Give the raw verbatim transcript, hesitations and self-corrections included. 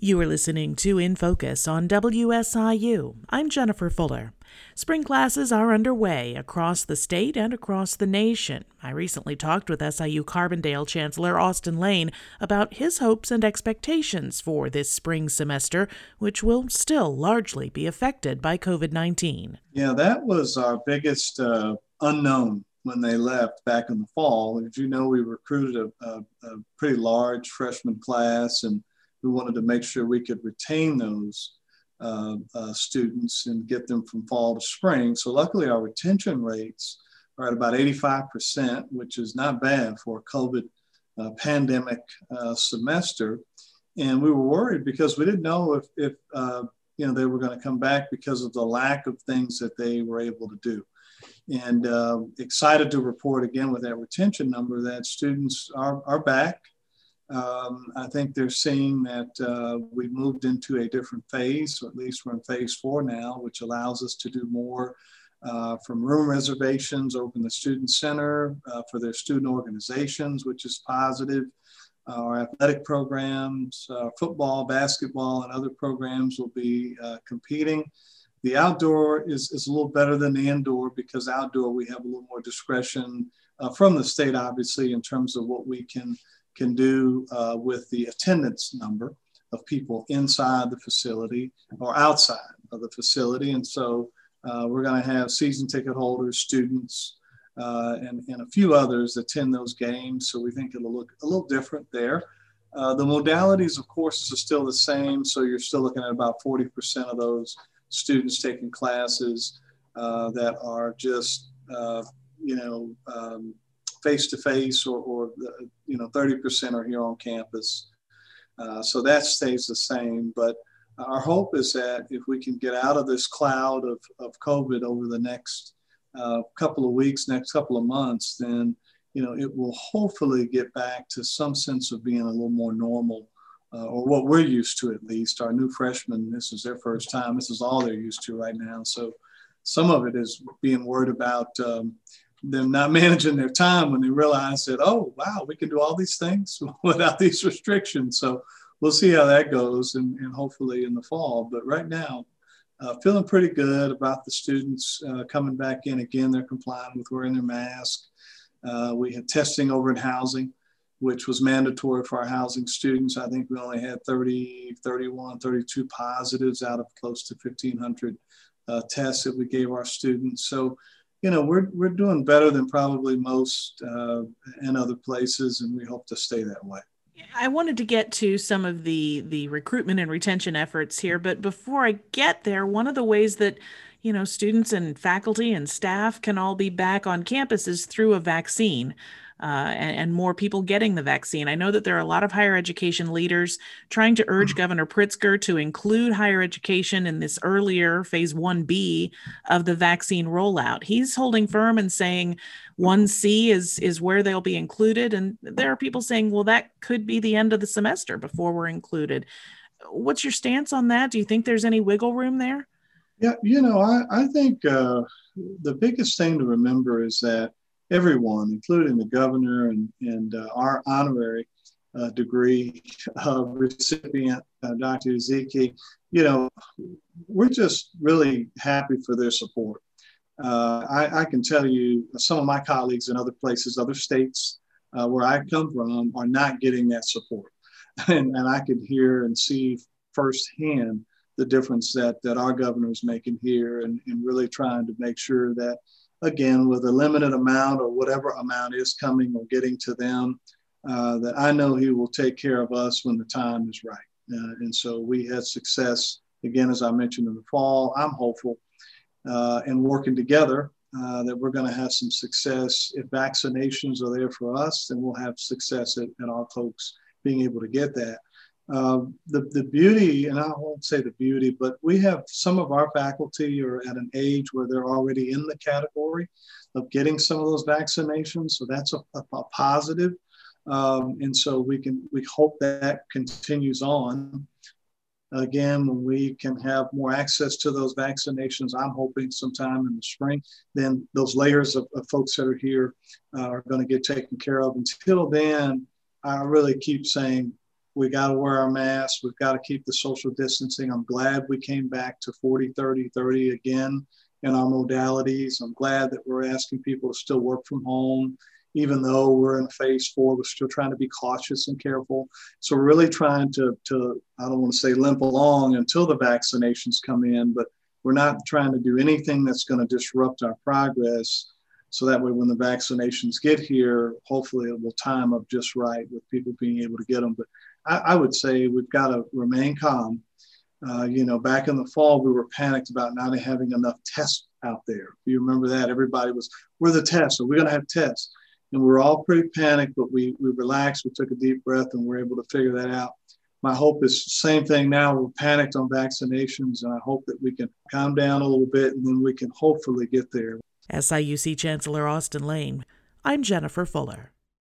You are listening to In Focus on W S I U. I'm Jennifer Fuller. Spring classes are underway across the state and across the nation. I recently talked with S I U Carbondale Chancellor Austin Lane about his hopes and expectations for this spring semester, which will still largely be affected by covid nineteen. Yeah, that was our biggest uh, unknown when they left back in the fall. As you know, we recruited a, a, a pretty large freshman class, and we wanted to make sure we could retain those uh, uh, students and get them from fall to spring. So luckily our retention rates are at about eighty-five percent, which is not bad for a COVID uh, pandemic uh, semester. And we were worried because we didn't know if, if uh, you know, they were going to come back because of the lack of things that they were able to do. And uh, excited to report again with that retention number that students are, are back. Um, I think they're seeing that uh, we've moved into a different phase, or at least we're in phase four now, which allows us to do more uh, from room reservations, open the student center uh, for their student organizations, which is positive. Uh, our athletic programs, uh, football, basketball, and other programs will be uh, competing. The outdoor is, is a little better than the indoor because outdoor we have a little more discretion uh, from the state, obviously, in terms of what we can can do uh, with the attendance number of people inside the facility or outside of the facility. And so uh, we're going to have season ticket holders, students, uh, and, and a few others attend those games. So we think it'll look a little different there. Uh, the modalities of courses are still the same. So you're still looking at about forty percent of those students taking classes uh, that are just, uh, you know, um, face-to-face or, or the, you know, thirty percent are here on campus. Uh, so that stays the same. But our hope is that if we can get out of this cloud of, of COVID over the next uh, couple of weeks, next couple of months, then, you know, it will hopefully get back to some sense of being a little more normal uh, or what we're used to at least. Our new freshmen, this is their first time. This is all they're used to right now. So some of it is being worried about um, them not managing their time when they realize that, oh, wow, we can do all these things without these restrictions. So we'll see how that goes and, and hopefully in the fall. But right now, uh, feeling pretty good about the students uh, coming back in. Again, they're complying with wearing their mask. Uh, we had testing over in housing, which was mandatory for our housing students. I think we only had thirty, thirty-one, thirty-two positives out of close to fifteen hundred uh, tests that we gave our students. So you know, we're we're doing better than probably most uh, in other places, and we hope to stay that way. I wanted to get to some of the the recruitment and retention efforts here, but before I get there, one of the ways that, you know, students and faculty and staff can all be back on campus is through a vaccine. Uh, and, and more people getting the vaccine. I know that there are a lot of higher education leaders trying to urge Governor Pritzker to include higher education in this earlier phase one B of the vaccine rollout. He's holding firm and saying one C is, is where they'll be included. And there are people saying, well, that could be the end of the semester before we're included. What's your stance on that? Do you think there's any wiggle room there? Yeah, you know, I, I think uh, the biggest thing to remember is that everyone, including the governor and, and uh, our honorary uh, degree uh, recipient, uh, Doctor Ezeki, you know, we're just really happy for their support. Uh, I, I can tell you some of my colleagues in other places, other states uh, where I come from are not getting that support. And, and I could hear and see firsthand the difference that, that our governor is making here and, and really trying to make sure that, again, with a limited amount or whatever amount is coming or getting to them, uh, that I know he will take care of us when the time is right. Uh, and so we had success, again, as I mentioned in the fall. I'm hopeful uh, and working together uh, that we're going to have some success. If vaccinations are there for us, then we'll have success at, at our folks being able to get that. Uh, the, the beauty, and I won't say the beauty, but we have some of our faculty are at an age where they're already in the category of getting some of those vaccinations. So that's a, a, a positive. Um, and so we can, we hope that continues on. Again, when we can have more access to those vaccinations, I'm hoping sometime in the spring, then those layers of, of folks that are here uh, are going to get taken care of. Until then, I really keep saying, We got to wear our masks. We've got to keep the social distancing. I'm glad we came back to forty, thirty, thirty again in our modalities. I'm glad that we're asking people to still work from home. Even though we're in phase four, we're still trying to be cautious and careful. So we're really trying to, to I don't want to say limp along until the vaccinations come in, but we're not trying to do anything that's going to disrupt our progress. So that way, when the vaccinations get here, hopefully it will time up just right with people being able to get them. But I, I would say we've got to remain calm. Uh, you know, back in the fall, we were panicked about not having enough tests out there. If you remember that, everybody was, where are the tests? Are we going to have tests? And we were all pretty panicked, but we, we relaxed, we took a deep breath, and we're able to figure that out. My hope is the same thing now. We're panicked on vaccinations, and I hope that we can calm down a little bit, and then we can hopefully get there. S I U C Chancellor Austin Lane, I'm Jennifer Fuller.